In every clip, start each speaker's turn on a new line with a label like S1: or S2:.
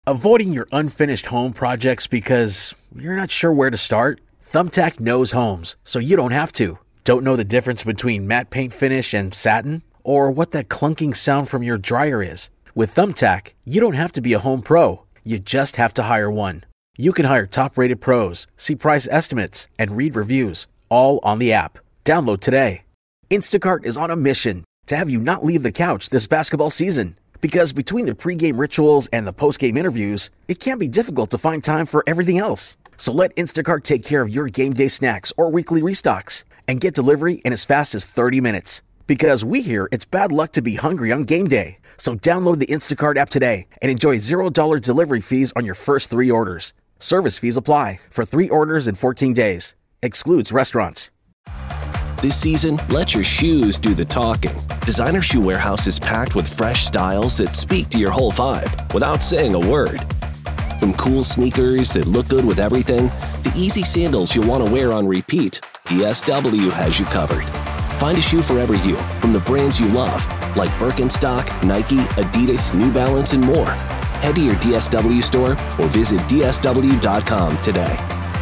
S1: Avoiding your unfinished home projects because you're not sure where to start? Thumbtack knows homes, so you don't have to. Don't know the difference between matte paint finish and satin? Or what that clunking sound from your dryer is? With Thumbtack, you don't have to be a home pro. You just have to hire one. You can hire top-rated pros, see price estimates, and read reviews, all on the app. Download today. Instacart is on a mission to have you not leave the couch this basketball season. Because between the pregame rituals and the postgame interviews, it can be difficult to find time for everything else. So let Instacart take care of your game day snacks or weekly restocks and get delivery in as fast as 30 minutes. Because we hear it's bad luck to be hungry on game day. So download the Instacart app today and enjoy $0 delivery fees on your first 3 orders. Service fees apply for 3 orders in 14 days. Excludes restaurants.
S2: This season, let your shoes do the talking. Designer Shoe Warehouse is packed with fresh styles that speak to your whole vibe without saying a word. From cool sneakers that look good with everything, to easy sandals you'll want to wear on repeat, DSW has you covered. Find a shoe for every you, from the brands you love, like Birkenstock, Nike, Adidas, New Balance, and more. Head to your DSW store or visit DSW.com today.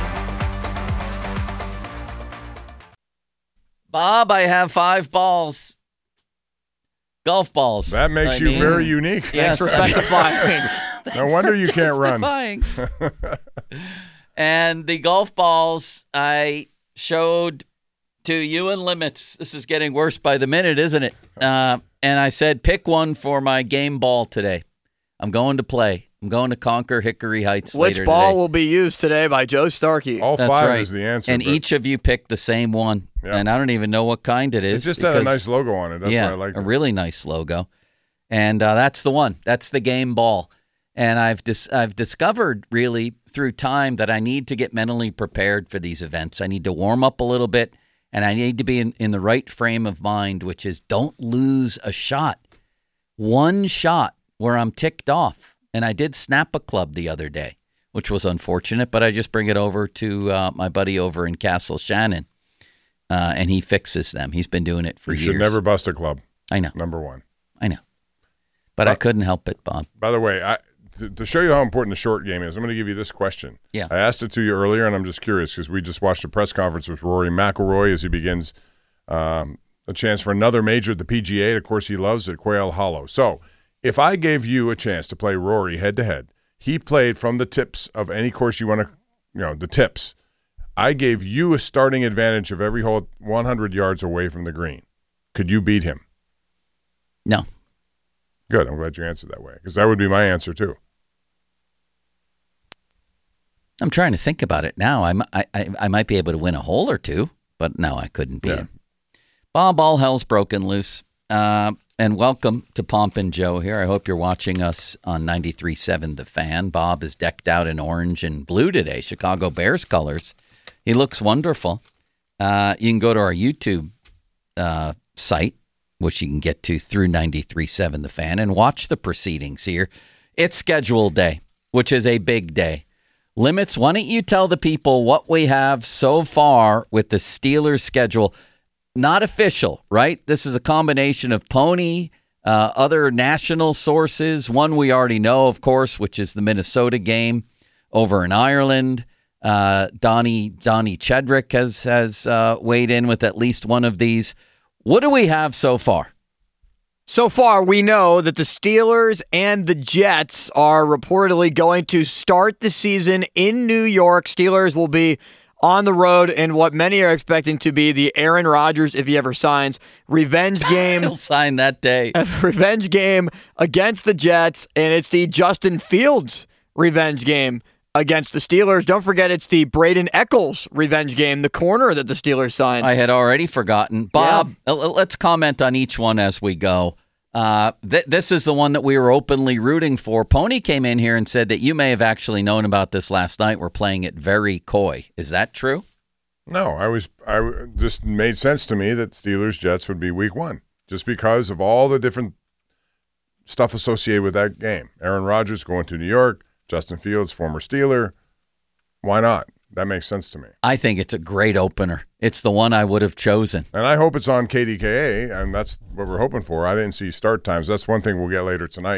S3: Bob, I have 5 balls. Golf balls.
S4: That makes you very unique.
S3: Yes,
S5: Thanks for specifying.
S4: No wonder you can't run.
S3: And the golf balls I showed to you and Limits. This is getting worse by the minute, isn't it? And I said, pick one for my game ball today. I'm going to play. I'm going to conquer Hickory Heights later today.
S5: Which ball will be used today by Joe Starkey?
S4: All 5 is the answer.
S3: And each of you picked the same one. Yeah. And I don't even know what kind it is.
S4: It just had a nice logo on it. That's why I liked it.
S3: A really nice logo. And that's the one. That's the game ball. And I've discovered really through time that I need to get mentally prepared for these events. I need to warm up a little bit, and I need to be in the right frame of mind, which is don't lose a shot. One shot where I'm ticked off. And I did snap a club the other day, which was unfortunate, but I just bring it over to my buddy over in Castle Shannon, and he fixes them. He's been doing it for years.
S4: You should never bust a club.
S3: I know.
S4: Number 1.
S3: I know. But I couldn't help it, Bob.
S4: By the way, to show you how important the short game is, I'm going to give you this question.
S3: Yeah.
S4: I asked it to you earlier, and I'm just curious because we just watched a press conference with Rory McIlroy as he begins a chance for another major at the PGA. Of course, he loves at Quail Hollow. So if I gave you a chance to play Rory head-to-head, he played from the tips of any course you want to, the tips. I gave you a starting advantage of every hole 100 yards away from the green. Could you beat him?
S3: No.
S4: Good. I'm glad you answered that way because that would be my answer too.
S3: I'm trying to think about it now. I might be able to win a hole or two, but no, I couldn't beat him. Bob, all hell's broken loose. And welcome to Pomp and Joe here. I hope you're watching us on 93.7 The Fan. Bob is decked out in orange and blue today, Chicago Bears colors. He looks wonderful. You can go to our YouTube site, which you can get to through 93.7 The Fan, and watch the proceedings here. It's schedule day, which is a big day. Limits, why don't you tell the people what we have so far with the Steelers schedule? Not official, right? This is a combination of Pony, other national sources. One we already know, of course, which is the Minnesota game over in Ireland. Donnie Chedrick has weighed in with at least one of these. What do we have so far?
S5: So far, we know that the Steelers and the Jets are reportedly going to start the season in New York. Steelers will be on the road in what many are expecting to be the Aaron Rodgers, if he ever signs, revenge game.
S3: He'll sign that day.
S5: A revenge game against the Jets, and it's the Justin Fields revenge game against the Steelers. Don't forget, it's the Braden Eccles revenge game, the corner that the Steelers signed.
S3: I had already forgotten. Bob, let's comment on each one as we go. This is the one that we were openly rooting for. Pony came in here and said that you may have actually known about this last night. We're playing it very coy. Is that true?
S4: No, I just made sense to me that Steelers-Jets would be week 1 just because of all the different stuff associated with that game. Aaron Rodgers going to New York, Justin Fields, former Steeler. Why not? That makes sense to me.
S3: I think it's a great opener. It's the one I would have chosen.
S4: And I hope it's on KDKA, and that's what we're hoping for. I didn't see start times. That's one thing we'll get later tonight.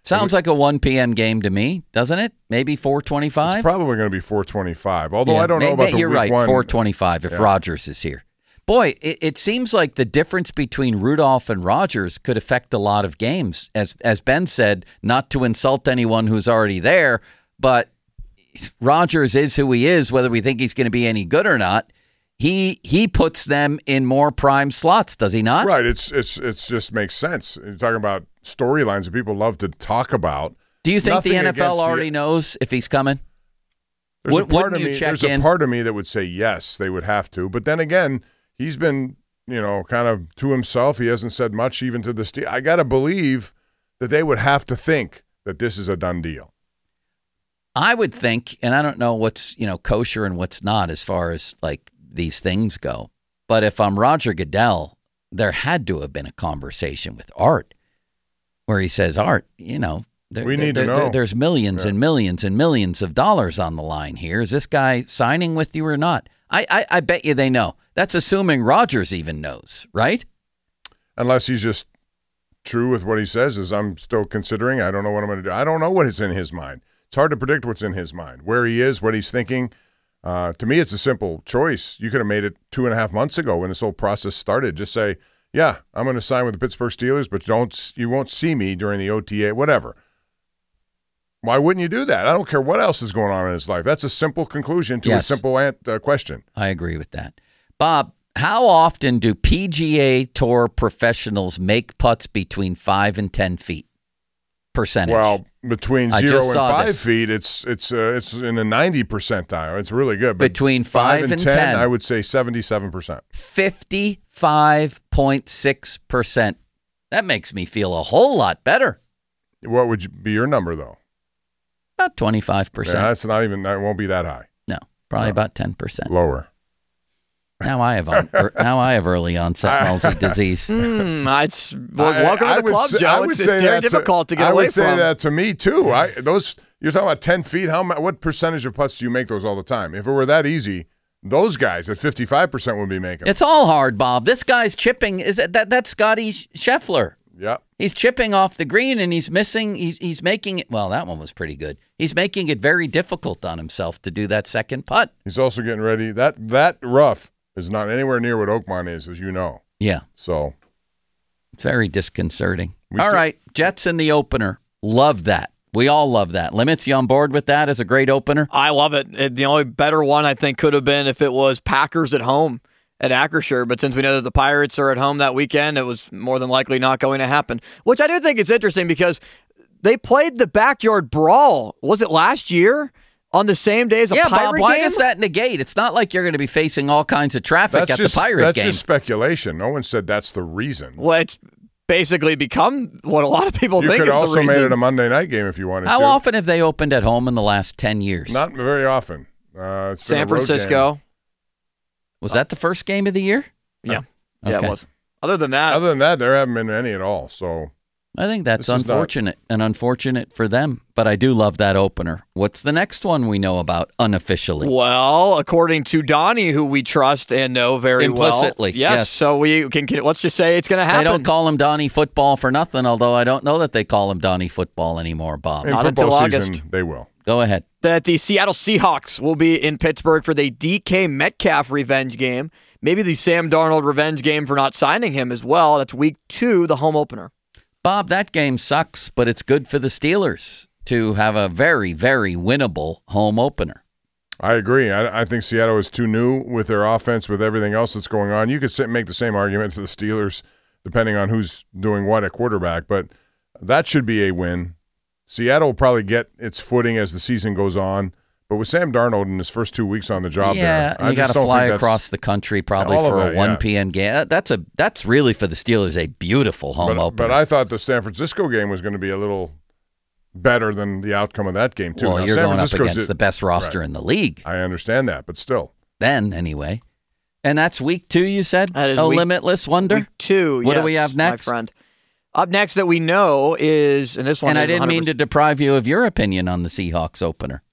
S3: Sounds like a 1 p.m. game to me, doesn't it? Maybe 4:25?
S4: It's probably going to be 4:25, although I don't know about the
S3: You're
S4: week
S3: right,
S4: one.
S3: 4:25 if Rodgers is here. Boy, it seems like the difference between Rudolph and Rodgers could affect a lot of games. As Ben said, not to insult anyone who's already there, but Rodgers is who he is, whether we think he's going to be any good or not. He puts them in more prime slots, does he not?
S4: Right. It's just makes sense. You're talking about storylines that people love to talk about.
S3: Do you think the
S4: Nothing
S3: NFL already knows if he's coming?
S4: There's a part of me that would say yes, they would have to. But then again, he's been, kind of to himself. He hasn't said much even to the Steelers. I got to believe that they would have to think that this is a done deal.
S3: I would think, and I don't know what's, kosher and what's not as far as like these things go. But if I'm Roger Goodell, there had to have been a conversation with Art where he says, Art, we need to know. There's millions and millions and millions of dollars on the line here. Is this guy signing with you or not? I bet you they know. That's assuming Rodgers even knows, right?
S4: Unless he's just true with what he says, as I'm still considering. I don't know what I'm going to do. I don't know what is in his mind. It's hard to predict what's in his mind, where he is, what he's thinking. To me, it's a simple choice. You could have made it 2.5 months ago when this whole process started. Just say, yeah, I'm going to sign with the Pittsburgh Steelers, but you won't see me during the OTA, whatever. Why wouldn't you do that? I don't care what else is going on in his life. That's a simple conclusion to a simple question.
S3: I agree with that. Bob, how often do PGA Tour professionals make putts between 5 and 10 feet? Percentage.
S4: Well, between 0 and 5 feet, it's in the 90 percentile. It's really good. But
S3: between 5 and 10,
S4: I would say 77%.
S3: 55.6%. That makes me feel a whole lot better.
S4: What would be your number, though?
S3: About 25%.
S4: Yeah, that's not even. That won't be that high.
S3: No, probably about 10%.
S4: Lower.
S3: Now I have early onset palsy disease.
S5: Welcome to the club, Joe. It's very difficult to get away from.
S4: I would say that to me too. You're talking about 10 feet. What percentage of putts do you make those all the time? If it were that easy, those guys at 55% would be making.
S3: It's all hard, Bob. This guy's chipping. That's Scotty Scheffler.
S4: Yeah,
S3: he's chipping off the green and he's missing. He's making it. Well, that one was pretty good. He's making it very difficult on himself to do that second putt.
S4: He's also getting ready. That rough is not anywhere near what Oakmont is, as you know.
S3: Yeah.
S4: So
S3: it's very disconcerting. All right, Jets in the opener. Love that. We all love that. Limits, you on board with that as a great opener?
S5: I love it. The only better one I think could have been if it was Packers at home at Acrisure, but since we know that the Pirates are at home that weekend, it was more than likely not going to happen, which I do think is interesting because they played the backyard brawl. Was it last year? On the same day as a Pirate
S3: Bob, why
S5: game?
S3: does that negate? It's not like you're going to be facing all kinds of traffic at the Pirate game.
S4: That's just speculation. No one said that's the reason.
S5: Well, it's basically become what a lot of people think is the reason.
S4: You could also made it a Monday night game if you wanted to.
S3: How often have they opened at home in the last 10 years?
S4: Not very often. It's
S5: San Francisco.
S3: Was that the first game of the year?
S5: Yeah.
S3: Okay.
S5: Yeah, it was. Other than that,
S4: there haven't been any at all. So
S3: I think that's unfortunate and unfortunate for them. But I do love that opener. What's the next one we know about unofficially?
S5: Well, according to Donnie, who we trust and know very
S3: implicitly,
S5: well. Yes. So we can let's just say it's going to happen.
S3: They don't call him Donnie Football for nothing, although I don't know that they call him Donnie Football anymore, Bob.
S4: In
S5: Not
S4: football
S5: until
S4: season,
S5: August.
S4: They will.
S3: Go ahead.
S5: That the Seattle Seahawks will be in Pittsburgh for the DK Metcalf revenge game. Maybe the Sam Darnold revenge game for not signing him as well. That's week 2, the home opener.
S3: Bob, that game sucks, but it's good for the Steelers to have a very, very winnable home opener.
S4: I agree. I think Seattle is too new with their offense, with everything else that's going on. You could make the same argument to the Steelers, depending on who's doing what at quarterback, but that should be a win. Seattle will probably get its footing as the season goes on, but with Sam Darnold in his first 2 weeks on the job
S3: you got to fly across the country probably for a 1 p.m. game. That's really for the Steelers a beautiful home opener.
S4: But I thought the San Francisco game was going to be a little better than the outcome of that game, too.
S3: Well,
S4: now,
S3: you're
S4: San
S3: going
S4: Francisco's
S3: up against the best roster in the league.
S4: I understand that, but still.
S3: Then, anyway. And that's week 2, you said?
S5: That is
S3: Limitless Wonder?
S5: Week 2,
S3: What do we have next?
S5: My friend. Up next that we know is, and this one
S3: and
S5: is
S3: I didn't
S5: 100%.
S3: mean to deprive you of your opinion on the Seahawks opener.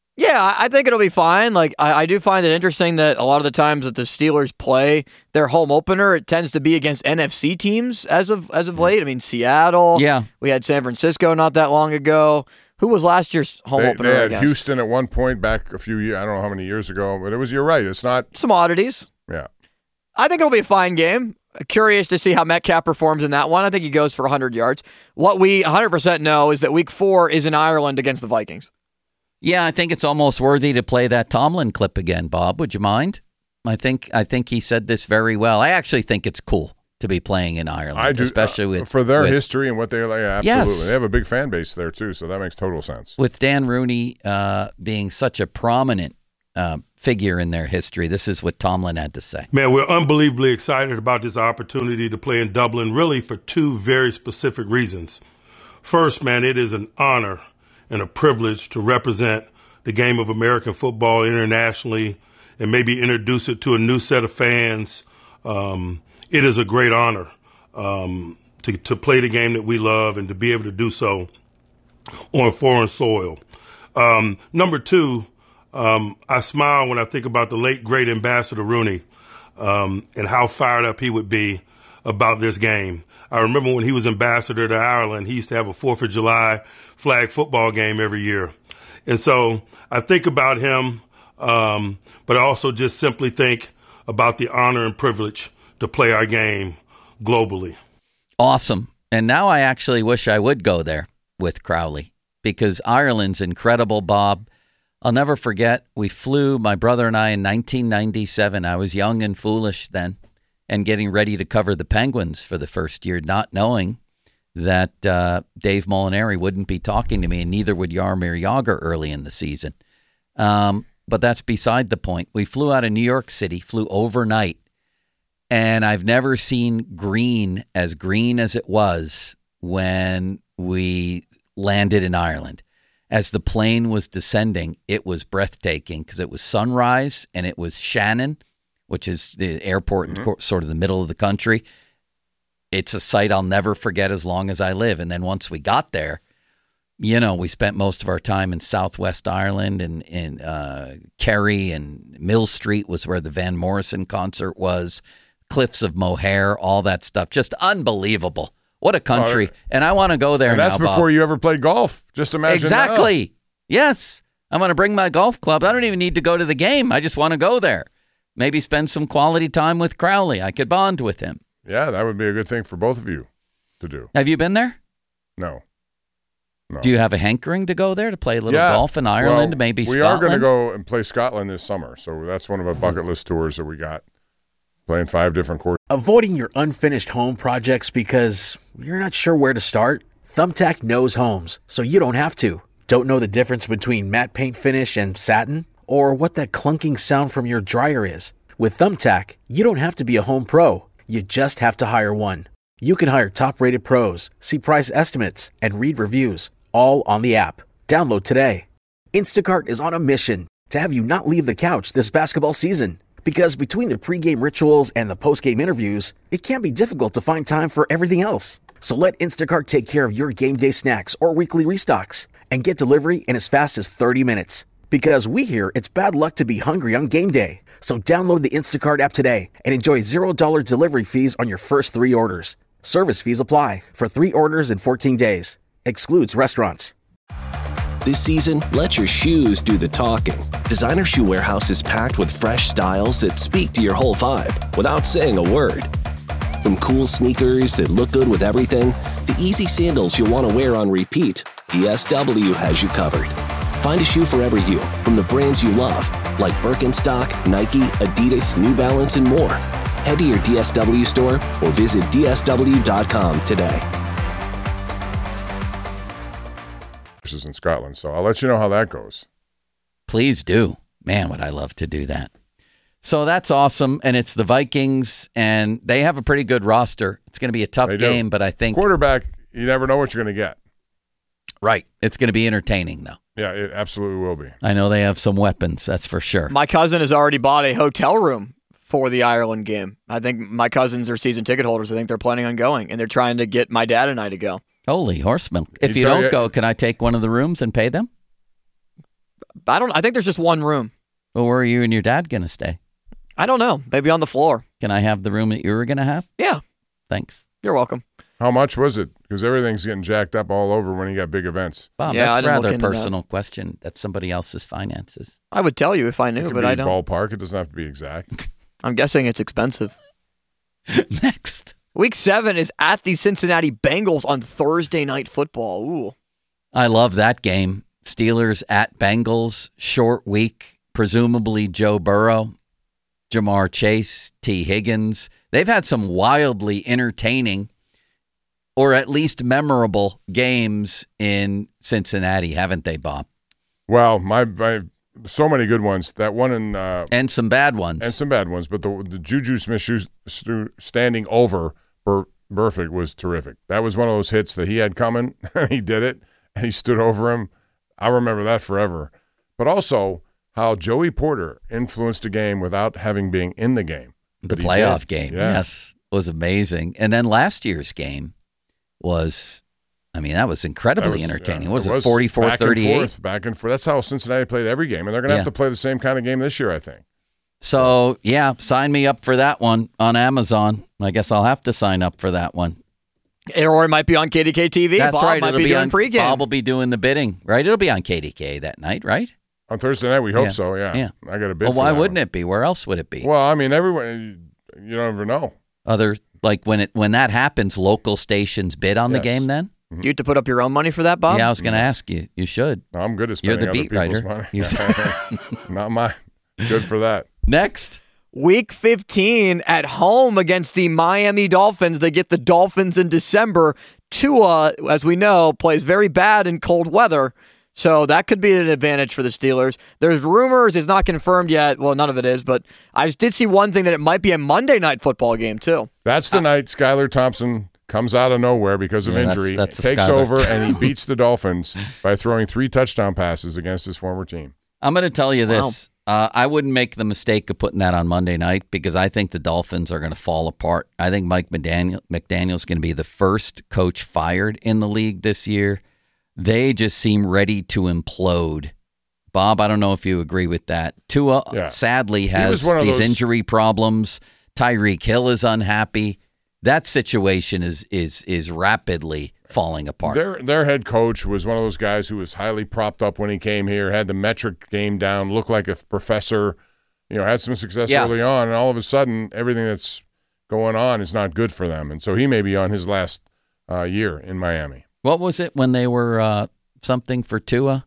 S5: Yeah, I think it'll be fine. Like, I do find it interesting that a lot of the times that the Steelers play their home opener, it tends to be against NFC teams as of late. I mean, Seattle.
S3: Yeah.
S5: We had San Francisco not that long ago. Who was last year's home opener?
S4: They had Houston at one point back a few years. I don't know how many years ago, but you're right. It's not
S5: some oddities.
S4: Yeah.
S5: I think it'll be a fine game. Curious to see how Metcalf performs in that one. I think he goes for 100 yards. What we 100% know is that Week 4 is in Ireland against the Vikings.
S3: Yeah, I think it's almost worthy to play that Tomlin clip again, Bob. Would you mind? I think he said this very well. I actually think it's cool to be playing in Ireland.
S4: I do,
S3: especially
S4: for their history and what they're like. Yeah, absolutely.
S3: Yes.
S4: They have a big fan base there, too, so that makes total sense.
S3: With Dan Rooney being such a prominent figure in their history, this is what Tomlin had to say.
S6: Man, we're unbelievably excited about this opportunity to play in Dublin, really for two very specific reasons. First, man, it is an honor and a privilege to represent the game of American football internationally and maybe introduce it to a new set of fans. It is a great honor to play the game that we love and to be able to do so on foreign soil. Number two, I smile when I think about the late, great Ambassador Rooney and how fired up he would be about this game. I remember when he was ambassador to Ireland, he used to have a 4th of July flag football game every year. And so I think about him, but I also just simply think about the honor and privilege to play our game globally.
S3: Awesome. And now I actually wish I would go there with Crowley because Ireland's incredible, Bob. I'll never forget, we flew, my brother and I, in 1997. I was young and foolish then and getting ready to cover the Penguins for the first year, not knowing that Dave Molinari wouldn't be talking to me, and neither would Jaromir Jagr early in the season. But that's beside the point. We flew out of New York City, flew overnight, and I've never seen green as it was when we landed in Ireland. As the plane was descending, it was breathtaking because it was sunrise and it was Shannon, which is the airport in sort of the middle of the country. It's a sight I'll never forget as long as I live. And then once we got there, we spent most of our time in Southwest Ireland and in Kerry, and Mill Street was where the Van Morrison concert was, Cliffs of Moher, all that stuff. Just unbelievable. What a country. And I want to go there now,
S4: that's before
S3: Bob.
S4: You ever played golf. Just imagine
S3: Exactly.
S4: that.
S3: Yes. I'm going to bring my golf club. I don't even need to go to the game. I just want to go there. Maybe spend some quality time with Crowley. I could bond with him.
S4: Yeah, that would be a good thing for both of you to do.
S3: Have you been there?
S4: No.
S3: Do you have a hankering to go there to play a little golf in Ireland, maybe
S4: we
S3: Scotland?
S4: We are going to go and play Scotland this summer, so that's one of our bucket list tours that we got, playing 5 different courses.
S1: Avoiding your unfinished home projects because you're not sure where to start? Thumbtack knows homes, so you don't have to. Don't know the difference between matte paint finish and satin? Or what that clunking sound from your dryer is? With Thumbtack, you don't have to be a home pro. You just have to hire one. You can hire top-rated pros, see price estimates, and read reviews, all on the app. Download today. Instacart is on a mission to have you not leave the couch this basketball season. Because between the pregame rituals and the postgame interviews, it can be difficult to find time for everything else. So let Instacart take care of your game day snacks or weekly restocks and get delivery in as fast as 30 minutes. Because we hear it's bad luck to be hungry on game day. So download the Instacart app today and enjoy $0 delivery fees on your first 3 orders. Service fees apply for 3 orders in 14 days. Excludes restaurants.
S2: This season, let your shoes do the talking. Designer Shoe Warehouse is packed with fresh styles that speak to your whole vibe without saying a word. From cool sneakers that look good with everything, to easy sandals you'll want to wear on repeat, DSW has you covered. Find a shoe for every you from the brands you love, like Birkenstock, Nike, Adidas, New Balance, and more. Head to your DSW store or visit DSW.com today.
S4: In Scotland, so I'll let you know how that goes.
S3: Please do. Man, would I love to do that. So that's awesome, and it's the Vikings, and they have a pretty good roster. It's going to be a tough game, but I think
S4: quarterback, you never know what you're going to get.
S3: Right. It's going to be entertaining, though.
S4: Yeah, it absolutely will be.
S3: I know they have some weapons, that's for sure.
S5: My cousin has already bought a hotel room for the Ireland game. I think my cousins are season ticket holders. I think they're planning on going, and they're trying to get my dad and I to go.
S3: Holy horse milk. If you don't go, can I take one of the rooms and pay them?
S5: I think there's just one room.
S3: Well, where are you and your dad going to stay?
S5: I don't know. Maybe on the floor.
S3: Can I have the room that you were going to have?
S5: Yeah.
S3: Thanks.
S5: You're welcome.
S4: How much was it? Because everything's getting jacked up all over when you got big events.
S3: Bob,
S5: Yeah, I
S3: that's a
S5: didn't look
S3: rather
S5: into that.
S3: personal question. That's somebody else's finances.
S5: I would tell you if I
S4: It
S5: knew,
S4: could
S5: but
S4: be
S5: I don't.
S4: ballpark. It doesn't have to be exact.
S5: I'm guessing it's expensive.
S3: Next.
S5: Week 7 is at the Cincinnati Bengals on Thursday Night Football. Ooh.
S3: I love that game. Steelers at Bengals, short week, presumably Joe Burrow, Jamar Chase, T. Higgins. They've had some wildly entertaining or at least memorable games in Cincinnati, haven't they, Bob?
S4: Well, my so many good ones. That one in
S3: And some bad ones.
S4: and some bad ones, but the Juju Smith standing over Burfict was terrific. That was one of those hits that he had coming, and he did it, and he stood over him. I remember that forever. But also how Joey Porter influenced a game without having been in the game.
S3: The
S4: But he
S3: playoff
S4: did.
S3: game,
S4: Yeah.
S3: yes, was amazing. And then last year's game was, that was incredibly entertaining.
S4: Yeah,
S3: Was it
S4: back and
S3: 44-38?
S4: forth, back and forth. That's how Cincinnati played every game, and they're going to have to play the same kind of game this year, I think.
S3: So, yeah, sign me up for that one on Amazon. I guess I'll have to sign up for that one.
S5: Or it might be on KDK TV.
S3: That's
S5: Bob
S3: right.
S5: might
S3: It'll
S5: be doing
S3: on
S5: pregame.
S3: Bob will be doing the bidding, right? It'll be on KDK that night, right?
S4: On Thursday night, we hope
S3: Yeah.
S4: so, yeah.
S3: Yeah.
S4: I got a bid
S3: Well,
S4: for
S3: why
S4: that
S3: wouldn't
S4: one.
S3: it be? Where else would it be?
S4: Well, I mean, everyone, you don't ever know.
S3: Other like when that happens, local stations bid on the
S4: Yes.
S3: game. Then
S5: Do you have to put up your own money for that, Bob?
S3: yeah, I was going to ask you. You should.
S4: No, I'm good at
S3: You're
S4: spending
S3: the
S4: other
S3: beat
S4: people's
S3: writer.
S4: money.
S3: You-
S4: Not mine. Good for that.
S3: Next.
S5: Week 15 at home against the Miami Dolphins. They get the Dolphins in December. Tua, as we know, plays very bad in cold weather, so that could be an advantage for the Steelers. There's rumors, it's not confirmed yet. Well, none of it is, but I did see one thing that it might be a Monday Night Football game, too.
S4: That's the night Skylar Thompson comes out of nowhere because of
S3: Yeah, that's-
S4: injury,
S3: that's the
S4: takes
S3: Skylar.
S4: over, and he beats the Dolphins by throwing 3 touchdown passes against his former team.
S3: I'm going to tell you this. I wouldn't make the mistake of putting that on Monday night because I think the Dolphins are going to fall apart. I think Mike McDaniel's going to be the first coach fired in the league this year. They just seem ready to implode. Bob, I don't know if you agree with that. Tua sadly has
S4: was one of
S3: these
S4: those-
S3: injury problems. Tyreek Hill is unhappy. That situation is rapidly falling apart.
S4: Their head coach was one of those guys who was highly propped up when he came here, had the metric game down, looked like a professor, had some success early on, and all of a sudden everything that's going on is not good for them. And so he may be on his last year in Miami.
S3: What was it when they were something for Tua?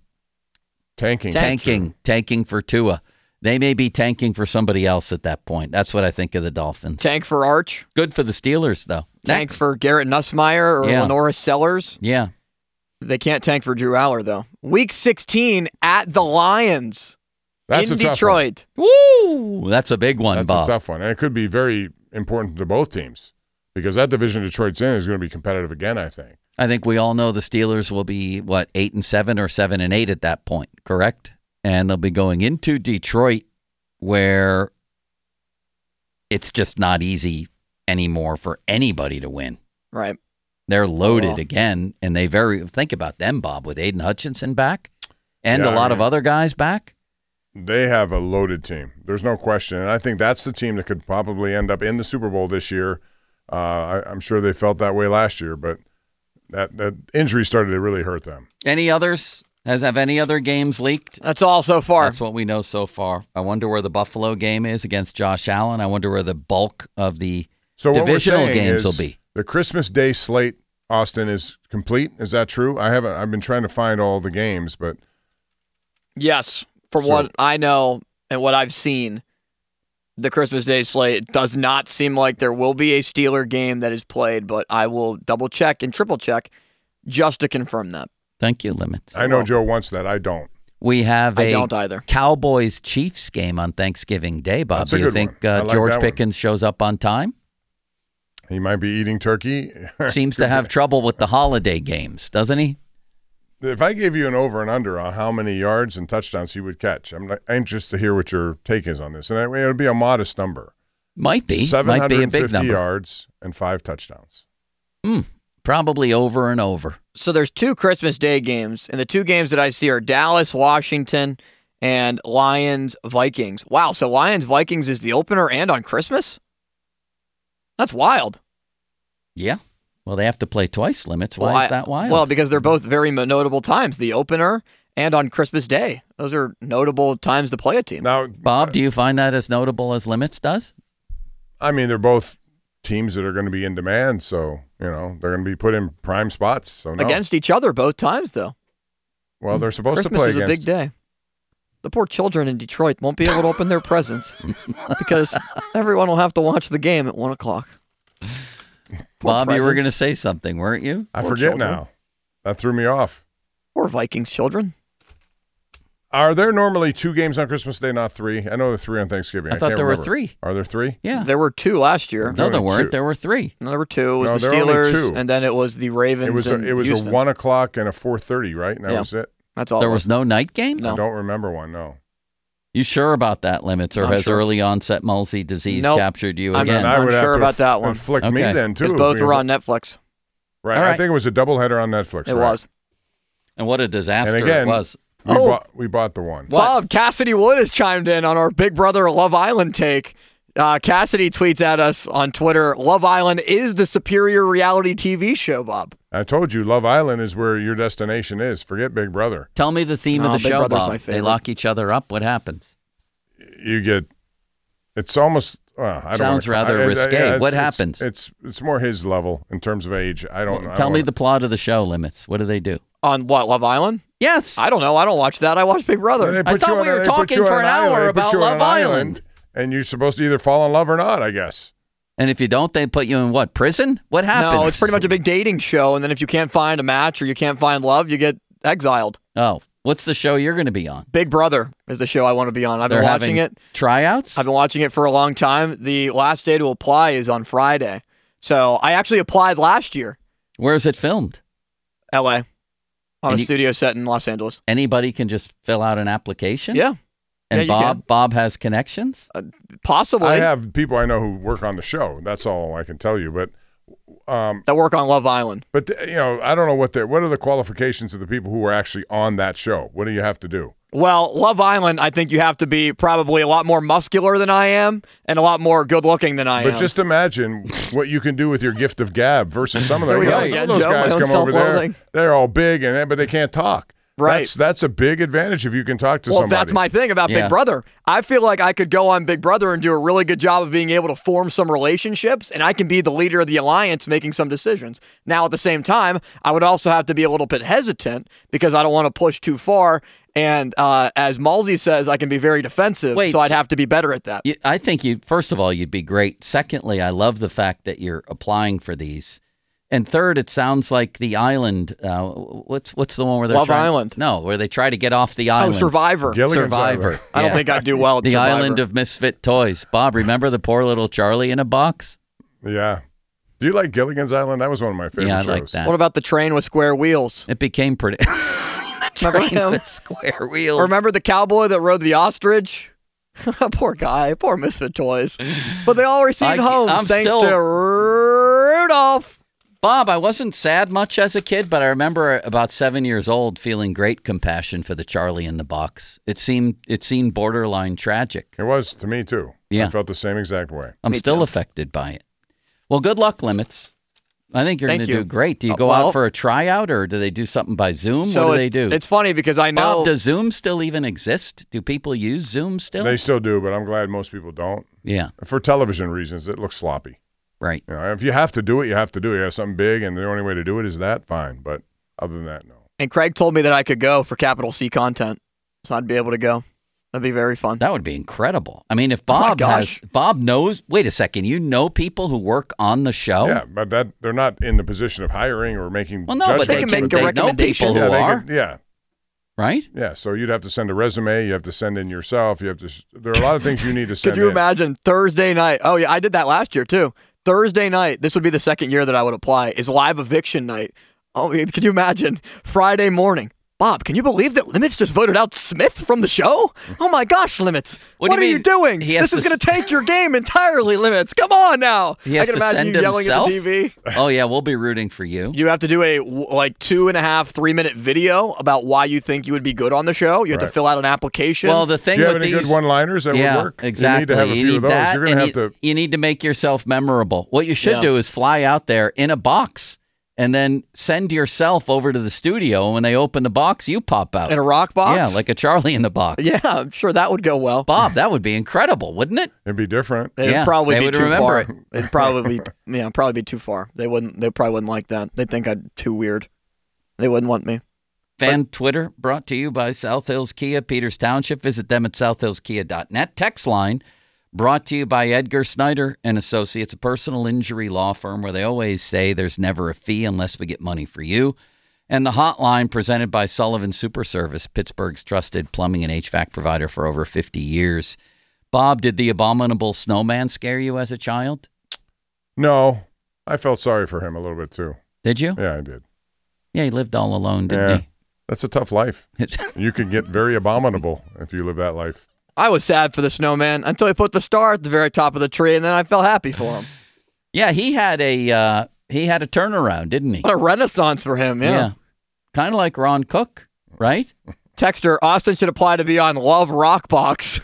S3: Tanking for Tua. They may be tanking for somebody else at that point. That's what I think of the Dolphins.
S5: Tank for Arch.
S3: Good for the Steelers, though.
S5: Tank
S3: Next.
S5: for Garrett Nussmeier or Lenora Sellers.
S3: Yeah.
S5: They can't tank for Drew Aller, though. Week 16 at the Lions
S4: That's
S5: in
S4: a tough
S5: Detroit.
S3: Woo! That's a big one,
S4: That's
S3: Bob.
S4: a tough one. And it could be very important to both teams because that division Detroit's in is going to be competitive again, I think.
S3: I think we all know the Steelers will be, 8-7 or 7-8 at that point, correct? And they'll be going into Detroit where it's just not easy anymore for anybody to win.
S5: Right.
S3: They're loaded again, and they think about them, Bob, with Aiden Hutchinson back and a lot of other guys back.
S4: They have a loaded team. There's no question. And I think that's the team that could probably end up in the Super Bowl this year. I'm sure they felt that way last year, but that injury started to really hurt them.
S3: Any others? Have any other games leaked?
S5: That's all so far.
S3: That's what we know so far. I wonder where the Buffalo game is against Josh Allen. I wonder where the bulk of the divisional games will be.
S4: The Christmas Day slate, Austin, is complete. Is that true? I've been trying to find all the games, but
S5: Yes. From what I know and what I've seen, the Christmas Day slate does not seem like there will be a Steeler game that is played, but I will double check and triple check just to confirm that.
S3: Thank you, Limits.
S4: I know Joe wants that. I don't.
S3: We have
S5: I
S3: a
S5: don't either.
S3: Cowboys-Chiefs game on Thanksgiving Day, Bob.
S4: That's a
S3: Do you
S4: good
S3: think
S4: one. I like
S3: George
S4: that one.
S3: Pickens shows up on time?
S4: He might be eating turkey.
S3: Seems to have trouble with the holiday games, doesn't he?
S4: If I gave you an over and under on how many yards and touchdowns he would catch, I'm anxious to hear what your take is on this. And it would be a modest number.
S3: Might be. Might be a
S4: 750
S3: big number.
S4: yards and 5 touchdowns.
S3: Probably over and over.
S5: So there's 2 Christmas Day games, and the 2 games that I see are Dallas, Washington, and Lions, Vikings. Wow, so Lions, Vikings is the opener and on Christmas? That's wild.
S3: Yeah. Well, they have to play twice, Limits. Why is that wild?
S5: Well, because they're both very notable times, the opener and on Christmas Day. Those are notable times to play a team.
S4: Now,
S3: Bob, do you find that as notable as Limits does?
S4: I mean, they're both teams that are going to be in demand, so they're going to be put in prime spots. So no.
S5: Against each other both times, though.
S4: Well, they're supposed
S5: Christmas
S4: to play
S5: is a big day. The poor children in Detroit won't be able to open their presents because everyone will have to watch the game at 1 o'clock.
S3: Bob, you were
S5: presents.
S3: going to say something, weren't you?
S4: I
S5: Poor
S4: forget
S5: children.
S4: now. That threw me off.
S5: Or Vikings children.
S4: Are there normally 2 games on Christmas Day, not 3? I know there are 3 on Thanksgiving.
S3: I thought
S4: can't
S3: there were
S4: remember.
S3: 3.
S4: Are there 3?
S3: Yeah.
S5: There were 2 last year.
S3: No, there
S4: only
S3: weren't.
S4: 2.
S3: There were 3.
S5: No, there were 2. It was
S4: No,
S5: the
S4: there were only
S5: Steelers,
S4: 2.
S5: and then it was the Ravens.
S4: It was
S5: Houston.
S4: a 1 o'clock and a 4:30, right? And that
S5: Yeah.
S4: was it.
S5: That's all.
S3: There
S5: it
S3: was no night game?
S5: No.
S4: I don't remember one. No.
S3: You sure about that, Limits, or
S5: I'm
S3: has
S5: sure.
S3: early onset multi disease
S5: Nope.
S3: captured you
S5: I'm
S3: again?
S5: not-
S4: I
S5: I'm
S4: would have
S5: sure
S4: to
S5: about that one.
S4: inflict me
S3: Okay.
S4: then too.
S5: Because both
S4: because-
S5: were on Netflix.
S4: Right.
S3: All
S4: I
S3: right.
S4: think it was a doubleheader on Netflix.
S5: It
S4: right?
S5: was.
S3: And what a disaster
S4: And again,
S3: it was.
S4: we bought the one.
S3: What?
S5: Bob, Cassidy Wood has chimed in on our Big Brother Love Island take. Cassidy tweets at us on Twitter, Love Island is the superior reality TV show, Bob.
S4: I told you, Love Island is where your destination is. Forget Big Brother.
S3: Tell me the theme
S5: No,
S3: of the
S5: Big
S3: show,
S5: Brother's
S3: Bob.
S5: my
S3: They
S5: favorite.
S3: lock each other up. What happens?
S4: You get. It's almost. I don't
S3: Sounds
S4: wanna-
S3: rather risque. What
S4: it's-
S3: happens?
S4: It's more his level in terms of age. I don't.
S3: Tell me the plot of the show, Limits. What do they do?
S5: On what, Love Island?
S3: Yes.
S5: I don't know. I don't watch that. I watch Big Brother.
S3: I thought we were talking for an hour about Love Island.
S4: And you're supposed to either fall in love or not, I guess.
S3: And if you don't, they put you in what, prison? What happens?
S5: No, it's pretty much a big dating show. And then if you can't find a match or you can't find love, you get exiled.
S3: Oh, what's the show you're going to be on?
S5: Big Brother is the show I want to be on. I've
S3: They're
S5: been watching
S3: having
S5: it.
S3: Tryouts?
S5: I've been watching it for a long time. The last day to apply is on Friday. So I actually applied last year,
S3: Where is it filmed?
S5: LA, on
S3: And
S5: a
S3: you-
S5: studio set in Los Angeles.
S3: Anybody can just fill out an application?
S5: Yeah,
S3: And
S5: yeah, you can.
S3: Bob has connections?
S5: Possibly.
S4: I have people I know who work on the show. That's all I can tell you. But
S5: that work on Love Island.
S4: But I don't know what are the qualifications of the people who are actually on that show. What do you have to do?
S5: Well, Love Island, I think you have to be probably a lot more muscular than I am and a lot more good looking than I am.
S4: But just imagine what you can do with your gift of gab versus some of them.
S5: There we go.
S4: Some
S5: Yeah,
S4: of those
S5: Joe, my
S4: guys
S5: own
S4: come over there.
S5: self-loathing.
S4: They're all big but they can't talk.
S5: Right.
S4: That's a big advantage if you can talk to
S5: Well,
S4: somebody.
S5: that's my thing about
S3: Yeah.
S5: Big Brother. I feel like I could go on Big Brother and do a really good job of being able to form some relationships, and I can be the leader of the alliance making some decisions. Now, at the same time, I would also have to be a little bit hesitant because I don't want to push too far. And as Malsey says, I can be very defensive,
S3: Wait,
S5: so I'd have to be better at that.
S3: I think first of all, you'd be great. Secondly, I love the fact that you're applying for these. And third, it sounds like the island. What's the one where they're
S5: Love
S3: trying?
S5: Island.
S3: No, where they try to get off the
S5: Oh,
S3: island.
S5: Survivor.
S4: Gilligan's
S3: Survivor.
S4: Island.
S5: I don't
S3: Yeah.
S5: think I'd do well at
S3: The
S5: Survivor.
S3: island of misfit toys. Bob, remember the poor little Charlie in a box?
S4: Yeah. Do you like Gilligan's Island? That was one of my favorite
S3: Yeah, I
S4: shows.
S3: like that.
S5: What about the train with square wheels?
S3: It became pretty.
S5: Remember
S3: Train
S5: him?
S3: with square wheels.
S5: Remember the cowboy that rode the ostrich? Poor guy, poor misfit toys. But they all received homes
S3: I'm
S5: thanks
S3: still-
S5: to Rudolph.
S3: Bob, I wasn't sad much as a kid, but I remember about 7 years old feeling great compassion for the Charlie in the box. It seemed borderline tragic.
S4: It was to me too.
S3: Yeah.
S4: I felt the same exact way.
S3: I'm
S5: Me
S3: still
S5: too.
S3: affected by it. Well, good luck, Limits. I think you're going
S5: Thank
S3: to
S5: you.
S3: do great. Do you
S5: Uh,
S3: go
S5: well-
S3: out for a tryout, or do they do something by Zoom?
S5: So
S3: what do they do?
S5: It's funny because I know.
S3: Bob, does Zoom still even exist? Do people use Zoom still?
S4: They still do, but I'm glad most people don't.
S3: Yeah,
S4: For television reasons, it looks sloppy.
S3: right.
S4: If you have to do it, you have to do it. You have something big, and the only way to do it is that, fine. But other than that, no.
S5: and Craig told me that I could go for capital C content, so I'd be able to go. That'd be very fun.
S3: That would be incredible. I mean, if
S5: Oh my
S3: Bob
S5: gosh.
S3: Bob knows. Wait a second. You know people who work on the show?
S4: Yeah, but they're not in the position of hiring or making.
S3: Well, no, but they
S4: judgments.
S5: can make a
S3: know
S5: recommendation.
S3: people who
S4: yeah,
S3: are
S4: yeah,
S3: right.
S4: yeah. So you'd have to send a resume. You have to send in yourself. You have to. There are a lot of things you need to send.
S5: Could you
S4: in.
S5: imagine Thursday night? Oh yeah, I did that last year too. Thursday night. This would be the second year that I would apply. Is live eviction night. Oh, could you imagine? Friday morning. Bob, can you believe that Limits just voted out Smith from the show? Oh my gosh, Limits. What
S3: do you
S5: are you
S3: mean?
S5: doing?
S3: He has
S5: This is
S3: to
S5: going to take your game entirely, Limits. Come on now.
S3: He has
S5: I can
S3: to
S5: imagine
S3: send
S5: you yelling
S3: himself?
S5: at the TV.
S3: Oh, yeah, we'll be rooting for you.
S5: You have to do a 2.5, 3 minute video about why you think you would be good on the show. You have to fill out an application.
S3: Well, the thing
S4: Do you have
S3: with
S4: any
S3: these...
S4: good one-liners that would work?
S3: Exactly.
S4: You need to have a few of those.
S3: That,
S4: You're going to
S3: and
S4: have to...
S3: You need to make yourself memorable. What you should do is fly out there in a box and then send yourself over to the studio. And when they open the box, you pop out.
S5: In a rock box?
S3: Yeah, like a Charlie in the box.
S5: Yeah, I'm sure that would go well.
S3: Bob, that would be incredible, wouldn't it?
S4: It'd be different.
S5: It'd
S3: Yeah,
S5: probably
S3: they
S5: be
S3: would
S5: too
S3: remember
S5: far. It'd probably be too far. They probably wouldn't like that. They'd think I'm too weird. They wouldn't want me.
S3: Fan Twitter brought to you by South Hills Kia, Peters Township. Visit them at southhillskia.net. Text line brought to you by Edgar Snyder and Associates, a personal injury law firm where they always say there's never a fee unless we get money for you. And the hotline presented by Sullivan Super Service, Pittsburgh's trusted plumbing and HVAC provider for over 50 years. Bob, did the abominable snowman scare you as a child?
S4: No. I felt sorry for him a little bit, too.
S3: Did you?
S4: Yeah, I did.
S3: Yeah, he lived all alone, didn't
S4: That's a tough life.
S3: he?
S4: You can get very abominable if you live that life.
S5: I was sad for the snowman until he put the star at the very top of the tree, and then I felt happy for him.
S3: Yeah, he had a turnaround, didn't he?
S5: What a renaissance for him, yeah.
S3: Kind of like Ron Cook, right?
S5: Texter, Austin should apply to be on Love Rock Box.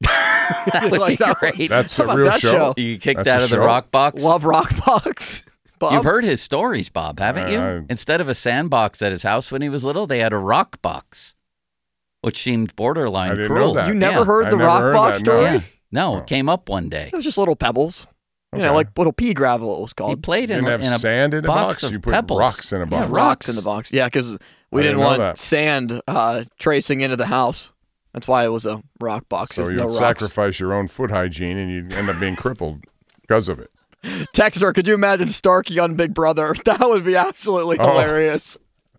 S3: That would
S5: Like
S3: be
S5: that one?
S3: great.
S4: That's
S5: How
S4: a
S5: about
S4: real
S5: that
S4: show.
S5: show?
S3: You get kicked
S4: That's
S3: out
S4: a
S3: of the
S4: show?
S3: rock box.
S5: Love Rock Box. Bob?
S3: You've heard his stories, Bob, haven't you?
S4: I-
S3: Instead of a sandbox at his house when he was little, they had a rock box, which seemed borderline
S4: I didn't
S3: cruel.
S4: know that.
S5: You never
S3: Yeah.
S5: heard
S4: I
S5: the
S4: never
S5: Rock
S4: heard
S5: Box
S4: that, no.
S5: story?
S3: Yeah. No, it came up one day.
S5: It was just little pebbles. You know,
S4: Okay.
S5: like little pea gravel, it was
S3: He
S5: called.
S3: played in,
S4: Didn't have
S3: in a
S4: sand in a box.
S3: of
S4: You put
S3: pebbles.
S4: rocks in a box.
S3: Yeah,
S5: Rocks in the box. Yeah, because we
S4: I
S5: didn't
S4: didn't know
S5: want
S4: that.
S5: sand tracing into the house. That's why it was a rock box.
S4: So
S5: There's
S4: you'd
S5: no rocks.
S4: sacrifice your own foot hygiene and you'd end up being crippled because of it.
S5: Texter, could you imagine Starkey on Big Brother? That would be absolutely hilarious.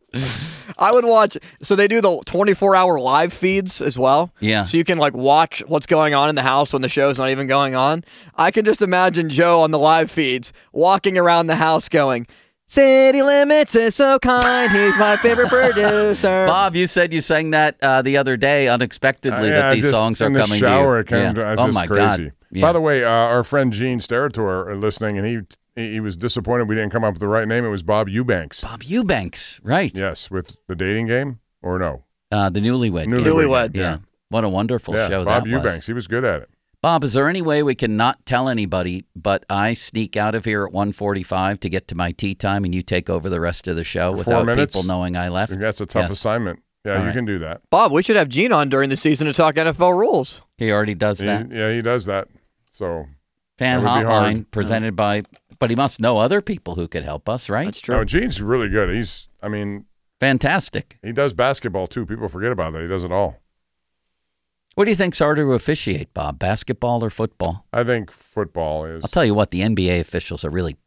S5: I would watch. So they do the 24-hour live feeds as well.
S3: Yeah.
S5: So you can like watch what's going on in the house when the show's not even going on. I can just imagine Joe on the live feeds walking around the house going, "City Limits is so kind. He's my favorite producer."
S3: Bob, you said you sang that the other day unexpectedly
S4: Yeah,
S3: that these
S4: just
S3: songs are
S4: in the
S3: coming
S4: shower,
S3: to you.
S4: it
S3: Yeah.
S4: it's
S3: Oh
S4: just
S3: my
S4: crazy.
S3: God. Yeah.
S4: By the way, our friend Gene Sterator listening, and he was disappointed we didn't come up with the right name. It was Bob Eubanks.
S3: Bob Eubanks, right?
S4: Yes, with the dating game or no?
S3: The Newlywed. Game.
S5: Newlywed,
S3: Yeah. What a wonderful
S4: Yeah,
S3: show
S4: Bob
S3: that
S4: Eubanks.
S3: was.
S4: He was good at it.
S3: Bob, is there any way we can not tell anybody, but I sneak out of here at 1:45 to get to my tea time and you take over the rest of the show
S4: For 4
S3: without
S4: minutes?
S3: people knowing I
S4: I
S3: left?
S4: think that's a tough
S3: Yes.
S4: assignment. Yeah,
S3: All
S4: you
S3: right.
S4: can do that.
S5: Bob, we should have Gene on during the season to talk NFL rules.
S3: He already does that.
S4: He does that. So
S3: Fan
S4: that would be hard.
S3: hotline presented by, but he must know other people who could help us, right?
S5: That's true.
S4: no, Gene's really good.
S3: Fantastic.
S4: He does basketball too. People forget about that. He does it all.
S3: What do you think's harder to officiate, Bob? Basketball or football?
S4: I think football is.
S3: I'll tell you what, the NBA officials are really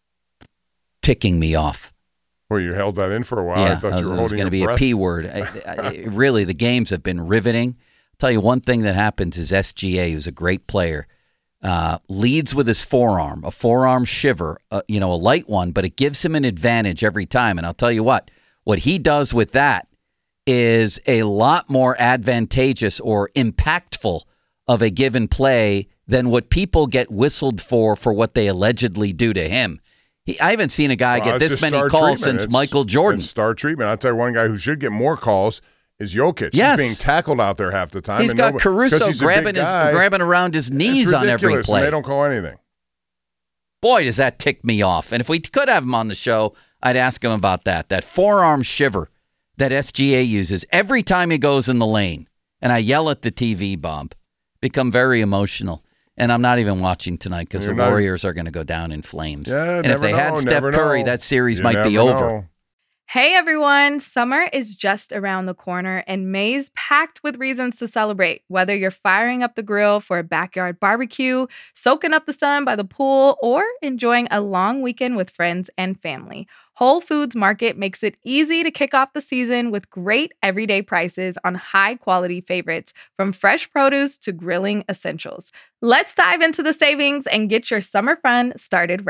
S3: ticking me off.
S4: Well, you held that in for a while.
S3: Yeah,
S4: I thought you were
S3: it was
S4: holding
S3: going to
S4: your
S3: be
S4: breath.
S3: a P word. Really, the games have been riveting. I'll tell you one thing that happens is SGA, who's a great player, leads with his forearm, a forearm shiver, a light one, but it gives him an advantage every time. And I'll tell you what he does with that is a lot more advantageous or impactful of a given play than what people get whistled for what they allegedly do to him. I haven't seen a guy
S4: Well,
S3: get
S4: it's
S3: this
S4: just
S3: many
S4: star
S3: calls
S4: treatment.
S3: since
S4: It's-
S3: Michael Jordan.
S4: It's star treatment. I'll tell you one guy who should get more calls is Jokic.
S3: Yes.
S4: He's being tackled out there half the time.
S3: He's
S4: and
S3: got
S4: nobody- 'cause
S3: Caruso
S4: he's a big
S3: grabbing
S4: guy.
S3: around his
S4: It's
S3: knees on every
S4: ridiculous, and
S3: play.
S4: they don't call anything.
S3: Boy, does that tick me off. And if we could have him on the show, I'd ask him about that forearm shiver that SGA uses every time he goes in the lane. And I yell at the TV, Bob. Become very emotional. And I'm not even watching tonight because the
S4: You're not-
S3: Warriors are going to go down in flames.
S4: Yeah,
S3: and if
S4: never
S3: they had
S4: know,
S3: Steph
S4: never
S3: Curry,
S4: know.
S3: that series
S4: You
S3: might be
S4: never
S3: over.
S4: know.
S7: Hey everyone, summer is just around the corner and May's packed with reasons to celebrate. Whether you're firing up the grill for a backyard barbecue, soaking up the sun by the pool, or enjoying a long weekend with friends and family, Whole Foods Market makes it easy to kick off the season with great everyday prices on high-quality favorites, from fresh produce to grilling essentials. Let's dive into the savings and get your summer fun started right.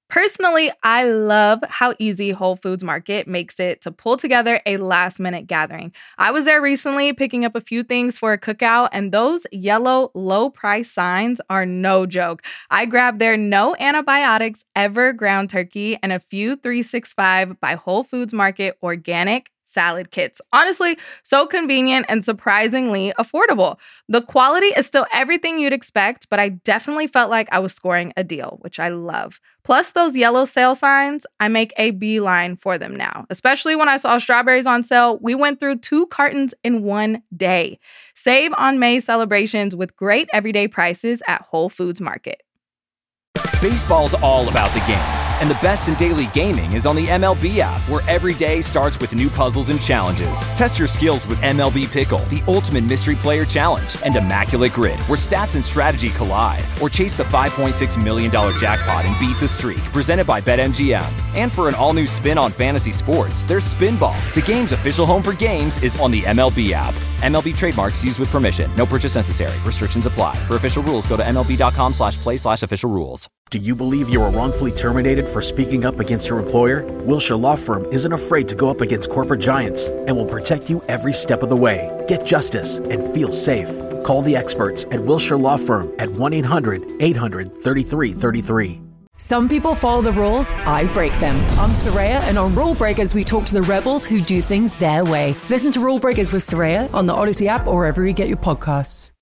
S7: Personally, I love how easy Whole Foods Market makes it to pull together a last-minute gathering. I was there recently picking up a few things for a cookout, and those yellow low-price signs are no joke. I grabbed their no antibiotics ever ground turkey and a few 365 by Whole Foods Market organic salad kits. Honestly, so convenient and surprisingly affordable. The quality is still everything you'd expect, but I definitely felt like I was scoring a deal, which I love. Plus those yellow sale signs, I make a beeline for them now. Especially when I saw strawberries on sale, we went through 2 cartons in one day. Save on May celebrations with great everyday prices at Whole Foods Market.
S8: Baseball's all about the games, and the best in daily gaming is on the MLB app, where every day starts with new puzzles and challenges. Test your skills with MLB Pickle, the ultimate mystery player challenge, and Immaculate Grid, where stats and strategy collide. Or chase the $5.6 million jackpot and beat the streak, presented by BetMGM. And for an all-new spin on fantasy sports, there's Spinball. The game's official home for games is on the MLB app. MLB trademarks used with permission. No purchase necessary. Restrictions apply. For official rules, go to MLB.com/play/official rules.
S1: Do you believe you were wrongfully terminated for speaking up against your employer? Wilshire Law Firm isn't afraid to go up against corporate giants and will protect you every step of the way. Get justice and feel safe. Call the experts at Wilshire Law Firm at 1-800-800-3333.
S9: Some people follow the rules, I break them. I'm Soraya, and on Rule Breakers, we talk to the rebels who do things their way. Listen to Rule Breakers with Soraya on the Odyssey app or wherever you get your podcasts.